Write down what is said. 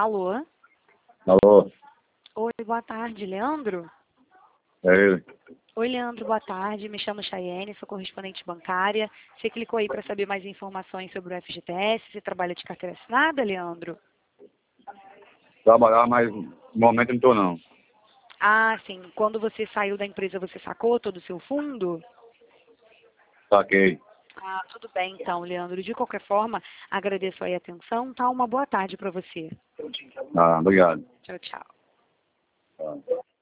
Alô? Alô? Oi, boa tarde, Leandro? É ele? Oi, Leandro, boa tarde. Me chamo Chayene, sou correspondente bancária. Você clicou aí para saber mais informações sobre o FGTS? Você trabalha de carteira assinada, Leandro? Trabalhar, mas no momento não estou não. Ah, sim. Quando você saiu da empresa, você sacou todo o seu fundo? Saquei. Ah, tudo bem então, Leandro. De qualquer forma, agradeço aí a atenção, tá? Uma boa tarde para você. Ah, obrigado. Tchau, tchau. Ah.